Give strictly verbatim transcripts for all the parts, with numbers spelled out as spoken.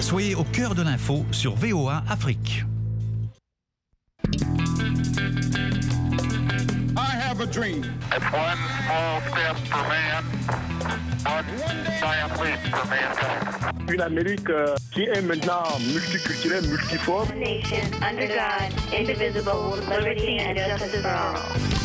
Soyez au cœur de l'info sur V O A Afrique. I have a dream. It's one small step for man, one giant leap for mankind. Une Amérique euh, qui est maintenant multiculturelle, multiforme. Nation under God, indivisible, with liberty and justice for all.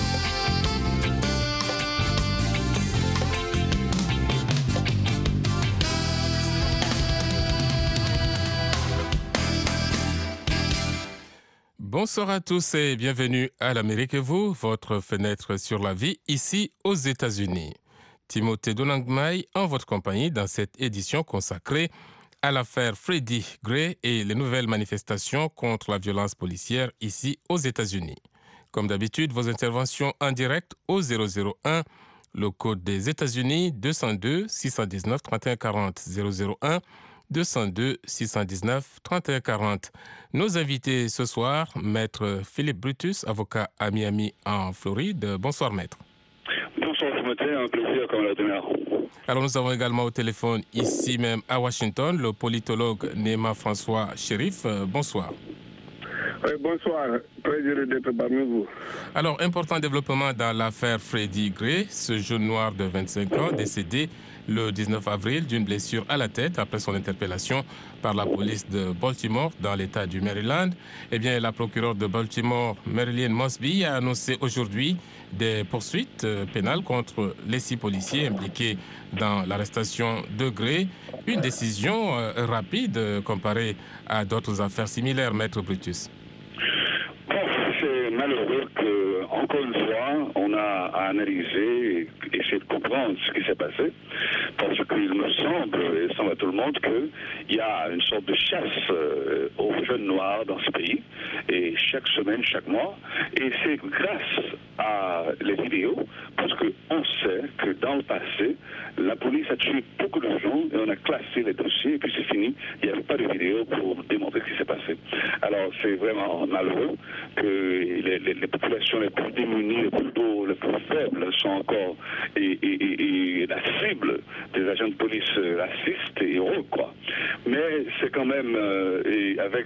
Bonsoir à tous et bienvenue à l'Amérique et vous, votre fenêtre sur la vie, ici aux États-Unis. Timothée Donangmai en votre compagnie dans cette édition consacrée à l'affaire Freddie Gray et les nouvelles manifestations contre la violence policière ici aux États-Unis. Comme d'habitude, vos interventions en direct au zéro zéro un, le code des États-Unis deux zéro deux, six cent dix-neuf, trente et un quarante, zéro zéro un, deux zéro deux, six cent dix-neuf, trente et un quarante. Nos invités ce soir, Maître Philippe Brutus, avocat à Miami en Floride. Bonsoir Maître. Bonsoir Timothée, un plaisir comme la demeure. Alors nous avons également au téléphone ici même à Washington le politologue Néma François Chérif. Bonsoir. Oui, bonsoir, très heureux d'être parmi vous. Alors, important développement dans l'affaire Freddie Gray, ce jeune noir de vingt-cinq ans décédé le dix-neuf avril d'une blessure à la tête après son interpellation par la police de Baltimore dans l'État du Maryland. Eh bien, la procureure de Baltimore, Marilyn Mosby, a annoncé aujourd'hui des poursuites pénales contre les six policiers impliqués dans l'arrestation de Gray. Une décision rapide comparée à d'autres affaires similaires, Maître Brutus. Bon, c'est malheureux que, encore une fois, on a à analyser et essayer de comprendre ce qui s'est passé, parce qu'il me semble, et il semble à tout le monde, qu'il y a une sorte de chasse euh, aux jeunes noirs dans ce pays, et chaque semaine, chaque mois, et c'est grâce à les vidéos, parce qu'on sait que dans le passé, la police a tué beaucoup de gens, et on a classé les dossiers, et puis c'est fini, il n'y avait pas de vidéo pour démontrer ce qui s'est passé. Alors c'est vraiment malheureux que les, les, les populations les plus démunies, les plus pauvres, les plus faibles sont encore et, et, et, et la cible des agents de police racistes et heureux, quoi. Mais c'est quand même, euh, et avec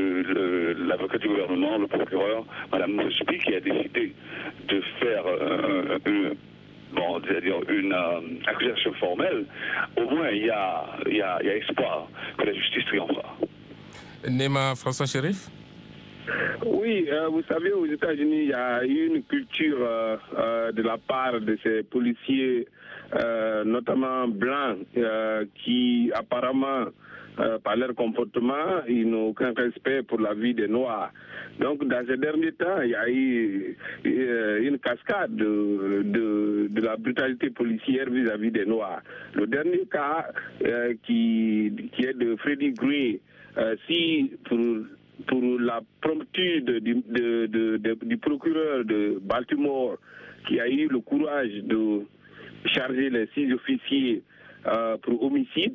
euh, l'avocat du gouvernement, le procureur, Mme Mosby, qui a décidé de faire euh, une, bon, c'est-à-dire une euh, accusation formelle, au moins il y a, il y a, il y a espoir que la justice triomphera. Néma François Chérif. Oui, euh, vous savez, aux États-Unis, il y a eu une culture euh, euh, de la part de ces policiers, euh, notamment blancs, euh, qui apparemment, euh, par leur comportement, ils n'ont aucun respect pour la vie des Noirs. Donc, dans ces derniers temps, il y a eu euh, une cascade de, de, de la brutalité policière vis-à-vis des Noirs. Le dernier cas euh, qui, qui est de Freddie Gray, euh, si pour pour la promptude du, de, de, de, du procureur de Baltimore qui a eu le courage de charger les six officiers euh, pour homicide.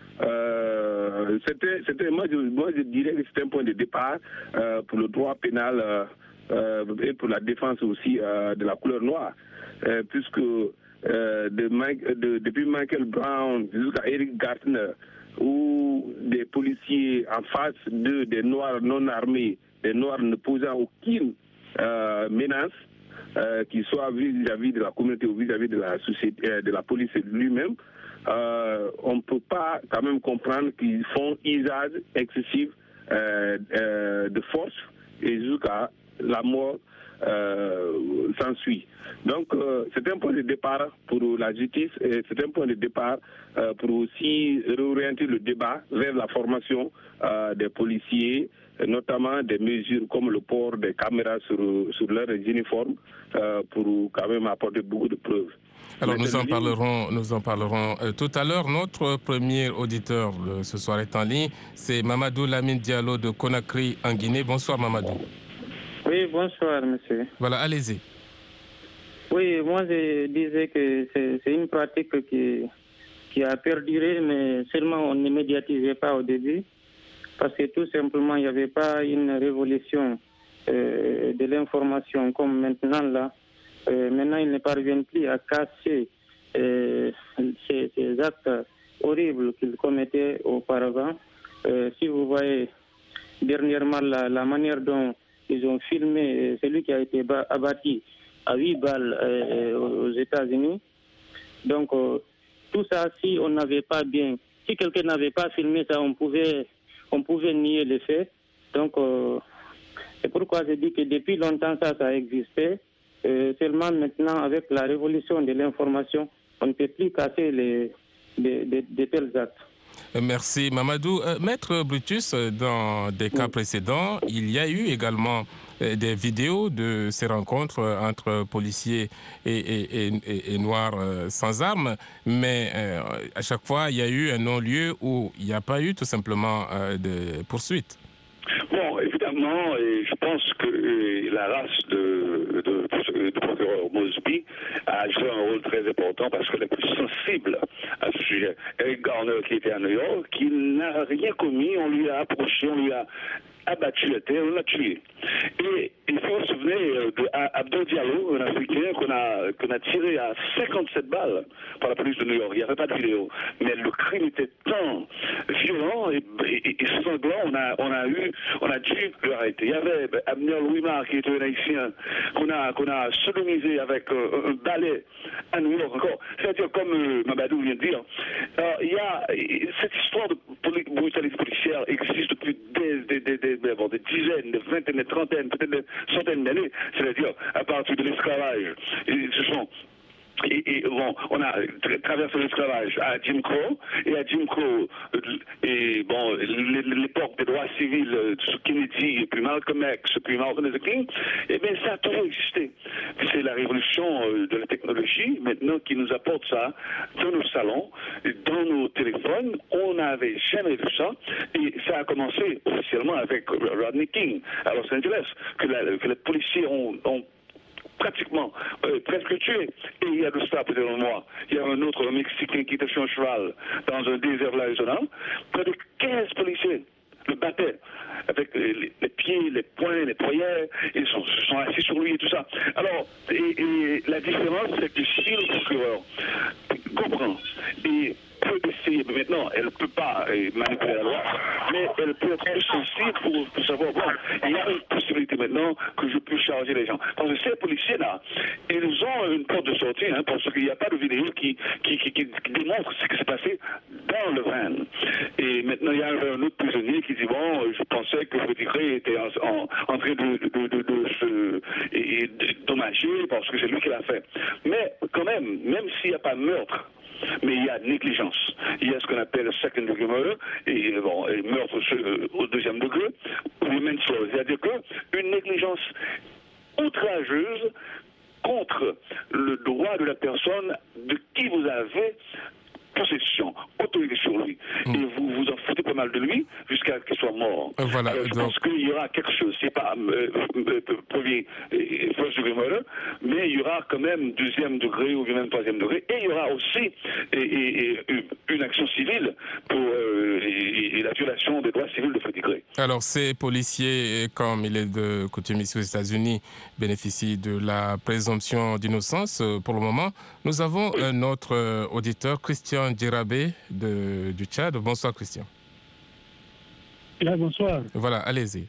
Euh, c'était, c'était, moi, je, moi, je dirais que c'était un point de départ euh, pour le droit pénal euh, euh, et pour la défense aussi euh, de la couleur noire, euh, puisque euh, de, de, depuis Michael Brown jusqu'à Eric Garner, où des policiers en face de des Noirs non armés, des Noirs ne posant aucune euh, menace, euh, qu'ils soient vis-à-vis de la communauté ou vis-à-vis de la société, euh, de la police lui-même, euh, on ne peut pas quand même comprendre qu'ils font usage excessif euh, euh, de force et jusqu'à la mort euh, s'ensuit. Donc euh, c'est un point de départ pour la justice et c'est un point de départ euh, pour aussi réorienter le débat vers la formation euh, des policiers, notamment des mesures comme le port des caméras sur, sur leurs uniformes euh, pour quand même apporter beaucoup de preuves. Alors nous en parlerons, nous en parlerons euh, tout à l'heure. Notre premier auditeur euh, ce soir est en ligne, c'est Mamadou Lamine Diallo de Conakry en Guinée. Bonsoir Mamadou. Oui, bonsoir monsieur. Voilà, allez-y. Oui, moi je disais que c'est, c'est une pratique qui, qui a perduré, mais seulement on ne médiatisait pas au début, parce que tout simplement il n'y avait pas une révolution euh, de l'information comme maintenant là. Euh, maintenant, ils ne parviennent plus à casser euh, ces, ces actes horribles qu'ils commettaient auparavant. Euh, si vous voyez dernièrement la, la manière dont ils ont filmé celui qui a été abattu à huit balles euh, aux États-Unis. Donc, euh, tout ça, si on n'avait pas bien, si quelqu'un n'avait pas filmé ça, on pouvait, on pouvait nier les faits. Donc, euh, c'est pourquoi je dis que depuis longtemps, ça, ça existait. Euh, seulement maintenant, avec la révolution de l'information, on ne peut plus casser les, de, de, de tels actes. Merci Mamadou. Euh, Maître Brutus, dans des cas oui. précédents, il y a eu également euh, des vidéos de ces rencontres entre policiers et, et, et, et noirs euh, sans armes, mais euh, à chaque fois, il y a eu un non-lieu où il n'y a pas eu tout simplement euh, de poursuite. Bon, évidemment, et je pense que euh, la race de, de, de procureur Mosby a joué un rôle très important parce qu'elle est plus sensible à ce sujet. Eric Garner, qui était à New York, qui n'a rien commis, on lui a approché, on lui a abattu la terre, on l'a tué. Et il faut se souvenir d'Abdou Diallo, un Africain qu'on a, qu'on a tiré à cinquante-sept balles par la police de New York. Il n'y avait pas de vidéo. Mais le crime était tant violent et, et, et sanglant, on a, on a eu, on a dû l'arrêter. Il y avait Abner Louimar, qui était un haïtien, qu'on a, qu'on a sodomisé avec euh, un balai à New York encore. C'est-à-dire, comme euh, Mamadou vient de dire, euh, il y a, cette histoire de brutalité policière existe depuis des, des, des, des Bon, des dizaines, des vingtaines, des trentaines, peut-être des centaines d'années, c'est-à-dire à partir de l'esclavage. Et ce sont Et, et bon, on a tra traversé l'esclavage à Jim Crow, et à Jim Crow, et bon, l'époque des droits civils, sous Kennedy, et puis Malcolm X, puis Martin Luther King, et bien ça a toujours existé. C'est la révolution de la technologie, maintenant, qui nous apporte ça dans nos salons, dans nos téléphones. On n'avait jamais vu ça, et ça a commencé officiellement avec Rodney King à Los Angeles, que, la, que les policiers ont, ont pratiquement euh, presque tué. Et il y a de ça peut-être un mois. Il y a un autre un Mexicain qui était sur un cheval dans un désert de l'Arizona. Près de quinze policiers le battaient avec les, les pieds, les poings, les poignets. Ils sont, sont assis sur lui et tout ça. Alors, et, et la différence, c'est que si le procureur comprend et peut essayer, mais maintenant, elle ne peut pas manipuler la loi, mais elle peut être plus sensible pour, pour savoir, bon, il y a une possibilité maintenant que je peux charger les gens. Parce que ces policiers-là, ils ont une porte de sortie, hein, parce qu'il n'y a pas de vidéo qui, qui, qui, qui, qui démontre ce qui s'est passé dans le van. Et maintenant, il y a un autre prisonnier qui dit, bon, je pensais que Frédéric était en, en, en train de, de, de, de se et, de, dommager parce que c'est lui qui l'a fait. Mais quand même, même s'il n'y a pas de meurtre, mais il y a négligence. Il y a ce qu'on appelle second degree murder, et, bon, et meurtre au deuxième degré, ou manslaughter. C'est-à-dire qu'une négligence outrageuse contre le droit de la personne de qui vous avez possession, autorité sur lui. Mmh. Et vous vous en foutez pas mal de lui jusqu'à ce qu'il soit mort. Voilà, alors, je donc... pense qu'il y aura quelque chose, c'est pas euh, euh, premier, euh, first degré murder, mais il y aura quand même deuxième degré ou même troisième degré, et il y aura aussi et, et, et, une action civile pour euh, et, et la violation des droits civils de Freddie Gray. Alors, ces policiers, comme il est de coutume ici aux États-Unis, bénéficient de la présomption d'innocence. Pour le moment, nous avons oui. un autre auditeur, Christian Djirabé de, du Tchad. Bonsoir, Christian. Là, bonsoir. Voilà, allez-y.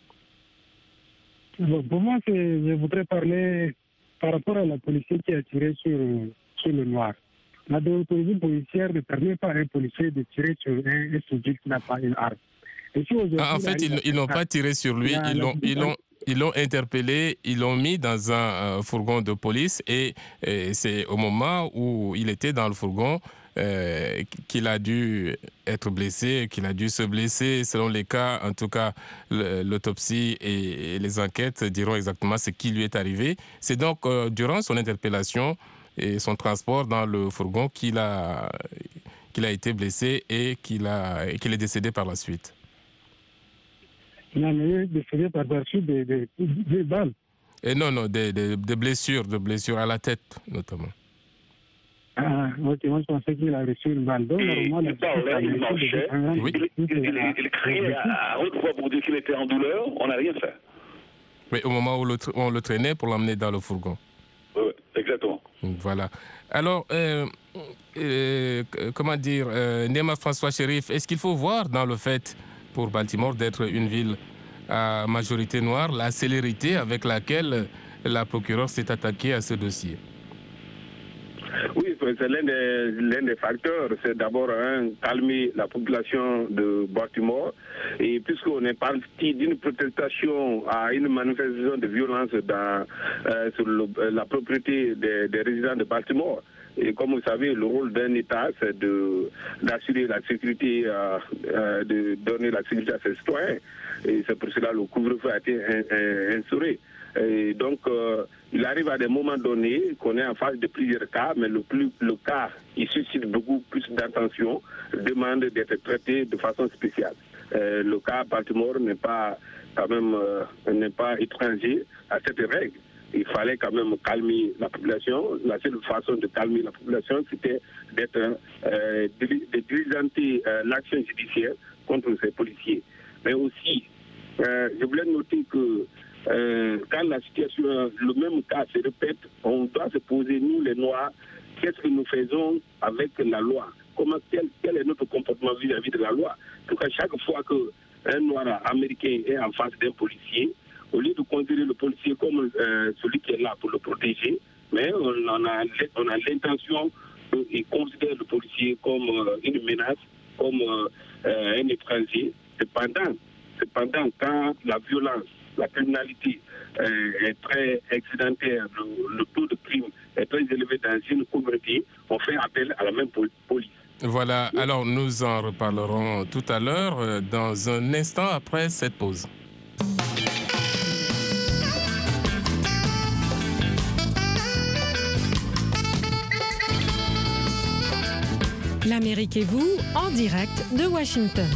Bon, pour moi, je voudrais parler par rapport à la policier qui a tiré sur, sur le noir. La déontologie policière ne permet pas à un policier de tirer sur un, un sujet qui n'a pas une arme. Et si ah, en fait, ils, ils n'ont pas tiré sur lui, ils l'ont, ils l'ont, ils l'ont interpellé, ils l'ont mis dans un euh, fourgon de police et, et c'est au moment où il était dans le fourgon euh, qu'il a dû être blessé, qu'il a dû se blesser. Selon les cas, en tout cas, le, l'autopsie et, et les enquêtes diront exactement ce qui lui est arrivé. C'est donc euh, durant son interpellation et son transport dans le fourgon qu'il a, qu'il a été blessé et qu'il, a, et qu'il est décédé par la suite. Il a décédé par la suite des, des, des balles. Et non, non, des, des, des blessures, des blessures à la tête, notamment. Ah, ok, moi je pensais qu'il a reçu une balle. Donc, normalement, il parlait, il marchait, oui. il, il, il, il criait à haute voix pour dire qu'il était en douleur, on n'a rien fait. Oui, au moment où le, on le traînait pour l'emmener dans le fourgon. Oui, exactement. Voilà. Alors, euh, euh, comment dire, euh, Nema François Chérif, est-ce qu'il faut voir dans le fait pour Baltimore d'être une ville à majorité noire la célérité avec laquelle la procureure s'est attaquée à ce dossier? Oui, c'est l'un des, l'un des facteurs. C'est d'abord hein, calmer la population de Baltimore. Et puisqu'on est parti d'une protestation à une manifestation de violence dans, euh, sur le, la propriété des, des résidents de Baltimore. Et comme vous savez, le rôle d'un État, c'est de, d'assurer la sécurité, euh, euh, de donner la sécurité à ses citoyens. Et c'est pour cela que le couvre-feu a été instauré. Et donc, euh, il arrive à des moments donnés qu'on est en face de plusieurs cas, mais le, plus, le cas qui suscite beaucoup plus d'attention demande d'être traité de façon spéciale. Euh, le cas Baltimore n'est pas quand même euh, n'est pas étranger à cette règle. Il fallait quand même calmer la population. La seule façon de calmer la population, c'était d'être euh, de diligenter euh, l'action judiciaire contre ces policiers. Mais aussi, euh, je voulais noter que Euh, quand la situation, le même cas se répète, on doit se poser, nous les Noirs, qu'est-ce que nous faisons avec la loi? Comment, quel, quel est notre comportement vis-à-vis de la loi? Donc à chaque fois qu'un Noir américain est en face d'un policier, au lieu de considérer le policier comme euh, celui qui est là pour le protéger, mais on, on a, on a l'intention de considérer le policier comme euh, une menace, comme euh, un étranger. Cependant, cependant, quand la violence, la criminalité euh, est très excédentaire, le, le taux de crime est très élevé dans une communauté, on fait appel à la même police. Voilà, alors nous en reparlerons tout à l'heure, dans un instant après cette pause. L'Amérique et vous, en direct de Washington.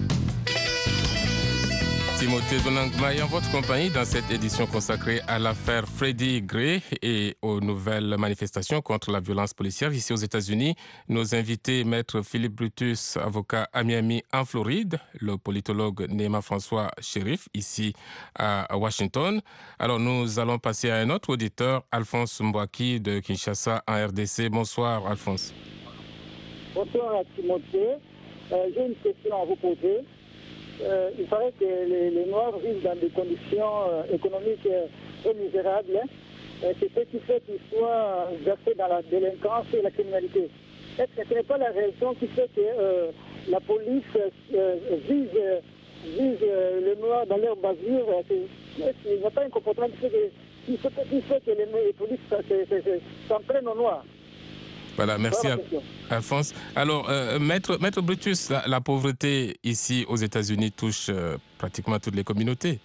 Timothée Donangmaï en votre compagnie dans cette édition consacrée à l'affaire Freddie Gray et aux nouvelles manifestations contre la violence policière ici aux États-Unis. Nos invités, maître Philippe Brutus, avocat à Miami en Floride, le politologue Nema François Chérif ici à Washington. Alors nous allons passer à un autre auditeur, Alphonse Mbouaki de Kinshasa en R D C. Bonsoir Alphonse. Bonsoir Timothée. Euh, j'ai une question à vous poser. Euh, il paraît que les, les Noirs vivent dans des conditions euh, économiques euh, très misérables. Hein. Euh, c'est ce qui fait qu'ils soient versés dans la délinquance et la criminalité. Est-ce que ce n'est pas la raison qui fait que euh, la police euh, vise, vise euh, les Noirs dans leur bavure? Il n'y a pas un comportement qui fait que, qui fait, qui fait que les, les polices s'en prennent aux Noirs? Voilà, merci à Alphonse. Alors, euh, maître, maître Brutus, la, la pauvreté ici aux États-Unis touche euh, pratiquement toutes les communautés.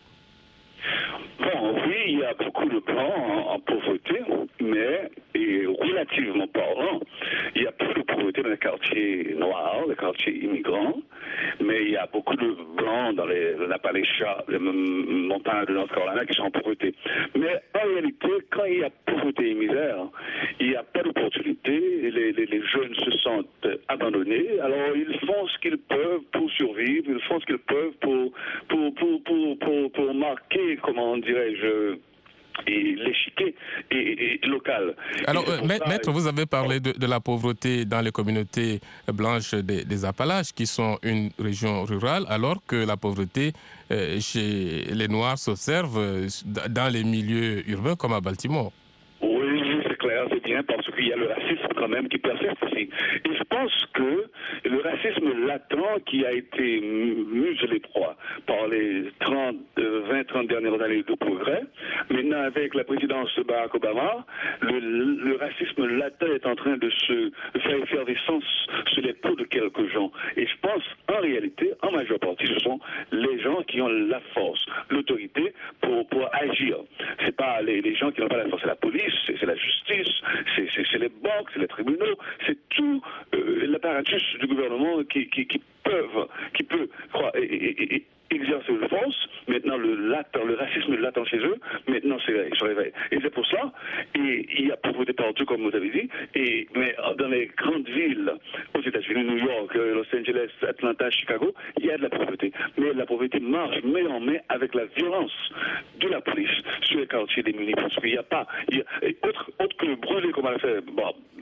Bon, oui, il y a beaucoup de blancs en, en pauvreté, mais et relativement parlant, il y a peu de pauvreté dans les quartiers noirs, les quartiers immigrants, mais il y a beaucoup de blancs dans les l'Appalachia, les montagnes de North Carolina qui sont en pauvreté. Mais en réalité, quand il y a pauvreté et misère, il n'y a pas d'opportunité, les, les, les jeunes se sentent abandonnés, alors ils font ce qu'ils peuvent pour survivre, ils font ce qu'ils peuvent pour, pour, pour, pour, pour, pour marquer, comment dirais-je, et l'échiquier et, et local. Alors, euh, maître, vous avez parlé de, de la pauvreté dans les communautés blanches des, des Appalaches, qui sont une région rurale, alors que la pauvreté euh, chez les Noirs s'observe euh, dans les milieux urbains comme à Baltimore. Oui, c'est clair, c'est bien, parce qu'il y a le racisme quand même qui persiste ici. Et je pense que le racisme latent qui a été muselé par les trente, vingt, trente dernières années de progrès, maintenant avec la présidence de Barack Obama, le, le racisme latent est en train de se faire effervescence sur les peaux de quelques gens. Et je pense, en réalité, en majeure partie, ce sont les gens qui ont la force, l'autorité pour, pour agir. C'est pas les, les gens qui n'ont pas la force, c'est la police, c'est, c'est la justice, c'est, c'est, c'est les banques, c'est les tribunaux, c'est tout euh, l'apparatus du gouvernement qui, qui, qui peuvent, qui peut croire, et, et, et, exercer une force. Maintenant, le, latent, le racisme latent chez eux, maintenant c'est, ils se réveillent. Et c'est pour ça, et il y a pauvreté partout, comme vous avez dit, et, mais dans les grandes villes, aux États-Unis, New York, Los Angeles, Atlanta, Chicago, il y a de la pauvreté. Mais la pauvreté marche main en main avec la violence de la police sur les quartiers démunis, parce qu'il n'y a pas, il y a, autre, autre que brûler comme on a fait, bon,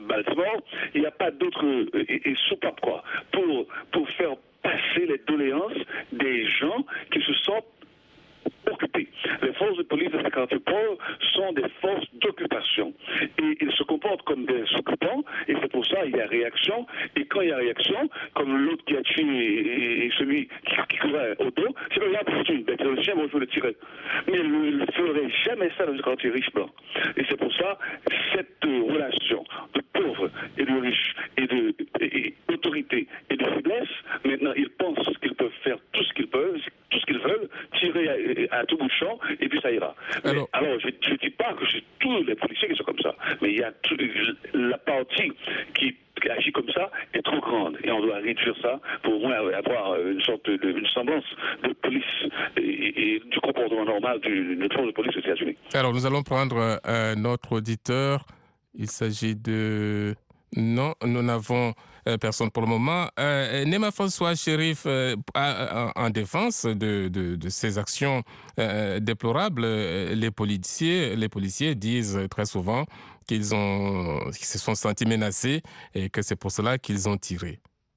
Baltimore, il n'y a pas d'autre et, et soupape quoi pour pour faire passer les doléances des gens qui se sentent occupés. Les forces de police de ce quartier pauvre sont des forces d'occupation et ils se comportent comme des occupants et c'est pour ça qu'il y a réaction et quand il y a réaction, comme l'autre qui a tué et, et celui qui, qui courait au dos, c'est pas grave, c'est une bête, le chien, moi je veux le tirer. Mais il ne ferait jamais ça dans un quartier riche blanc. Et c'est pour ça cette euh, relation de pauvres et de riches et de et, et, autorité et de faiblesse, maintenant ils pensent qu'ils peuvent faire tout ce qu'ils peuvent, tout ce qu'ils veulent, tirer à, à tout bout de champ, et puis ça ira. Mais, alors, alors, je ne dis pas que c'est tous les policiers qui sont comme ça, mais il y a tout, la partie qui, qui agit comme ça est trop grande, et on doit réduire ça pour au moins avoir une sorte de une semblance de police et, et du comportement normal d'une force de police aux États-Unis. Alors, nous allons prendre euh, notre auditeur. Il s'agit de... Non, nous n'avons euh, personne pour le moment. Euh, Nema François Chérif, euh, en défense de, de, de ces actions euh, déplorables, les policiers, les policiers disent très souvent qu'ils ont, qu'ils se sont sentis menacés et que c'est pour cela qu'ils ont tiré.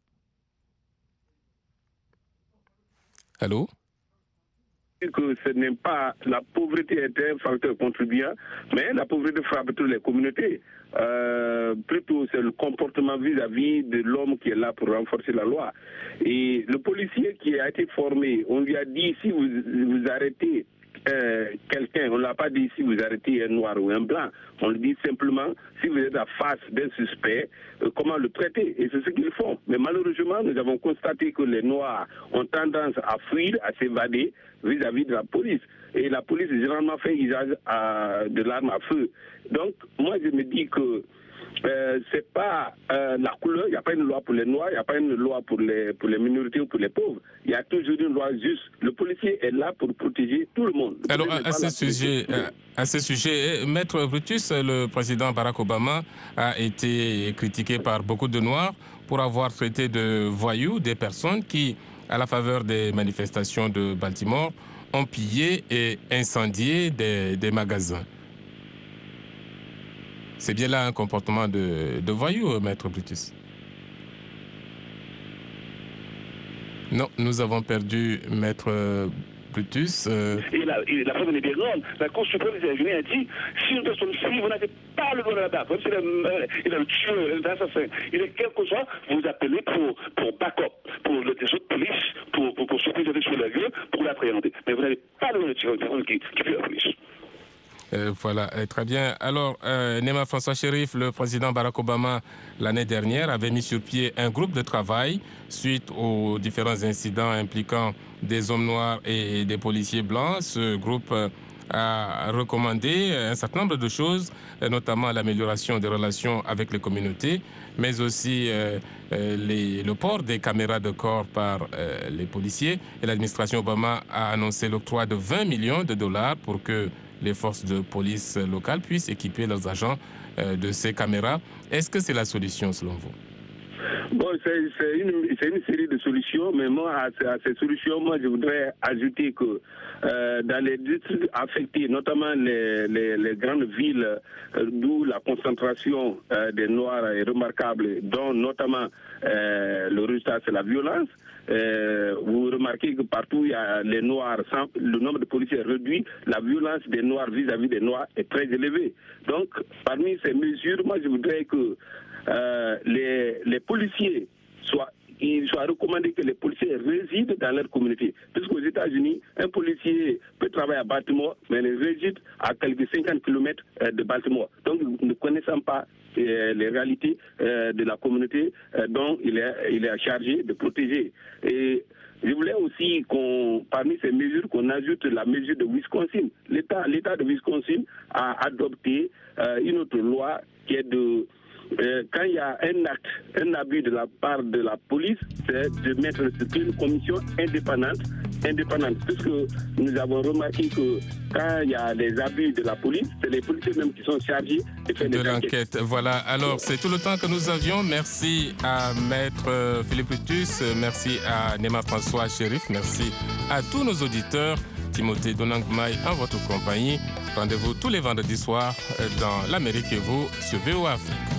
Allô? Que ce n'est pas la pauvreté est un facteur contribuant, mais la pauvreté frappe toutes les communautés. Euh, plutôt, c'est le comportement vis-à-vis de l'homme qui est là pour renforcer la loi. Et le policier qui a été formé, on lui a dit si vous, vous arrêtez euh, quelqu'un, on ne l'a pas dit si vous arrêtez un noir ou un blanc, on lui dit simplement si vous êtes à face d'un suspect, euh, comment le traiter. Et c'est ce qu'ils font. Mais malheureusement, nous avons constaté que les noirs ont tendance à fuir, à s'évader vis-à-vis de la police. Et la police généralement fait usage à, de l'arme à feu. Donc, moi, je me dis que euh, c'est pas euh, la couleur, il n'y a pas une loi pour les noirs, il n'y a pas une loi pour les, pour les minorités ou pour les pauvres. Il y a toujours une loi juste. Le policier est là pour protéger tout le monde. Le Alors, à ce, sujet, à ce sujet, Maître Brutus, le président Barack Obama a été critiqué par beaucoup de Noirs pour avoir traité de voyous des personnes qui, à la faveur des manifestations de Baltimore, ont pillé et incendié des, des magasins. C'est bien là un comportement de, de voyou, Maître Brutus. Non, nous avons perdu Maître Brutus. Euh... Et la, et la femme libérale, la Cour suprême des États-Unis a dit si une personne fuit, vous n'avez pas le droit de la battre. Même s'il est, il est le tueur, l'assassin, il est quel que soit, vous appelez pour, pour backup, pour les autres polices, pour, pour, pour se présenter sur la gueule, pour l'appréhender. Mais vous n'avez pas le droit de tirer une personne qui, qui fuit la police. Euh, voilà, euh, très bien. Alors, euh, Nema François Chérif, le président Barack Obama, l'année dernière, avait mis sur pied un groupe de travail suite aux différents incidents impliquant des hommes noirs et des policiers blancs. Ce groupe euh, a recommandé un certain nombre de choses, euh, notamment l'amélioration des relations avec les communautés, mais aussi euh, euh, les, le port des caméras de corps par euh, les policiers. Et l'administration Obama a annoncé l'octroi de vingt millions de dollars pour que les forces de police locales puissent équiper leurs agents euh, de ces caméras. Est-ce que c'est la solution selon vous? Bon, c'est, c'est, une, c'est une série de solutions, mais moi, à, à ces solutions, moi, je voudrais ajouter que euh, dans les districts affectés, notamment les, les, les grandes villes euh, d'où la concentration euh, des Noirs est remarquable, dont notamment euh, le résultat, c'est la violence. Euh, vous remarquez que partout il y a les Noirs, sans, le nombre de policiers est réduit, la violence des Noirs vis-à-vis des Noirs est très élevée. Donc, parmi ces mesures, moi, je voudrais que euh, les, les policiers soient il soit recommandé que les policiers résident dans leur communauté. Puisqu'aux États-Unis, un policier peut travailler à Baltimore, mais il réside à quelques cinquante kilomètres de Baltimore. Donc, ne connaissant pas euh, les réalités euh, de la communauté euh, dont il est, il est chargé de protéger. Et je voulais aussi qu'on, parmi ces mesures, qu'on ajoute la mesure de Wisconsin. L'État, l'État de Wisconsin a adopté euh, une autre loi qui est de Euh, quand il y a un acte, un abus de la part de la police, c'est de mettre sur une commission indépendante, indépendante, puisque nous avons remarqué que quand il y a des abus de la police, c'est les policiers même qui sont chargés de faire de des l'enquête. Enquêtes. Voilà, alors c'est tout le temps que nous avions. Merci à Maître Philippe Brutus, merci à Nema François Chérif, merci à tous nos auditeurs. Timothée Donangmaï en votre compagnie. Rendez-vous tous les vendredis soirs dans l'Amérique et vous sur V O A Afrique.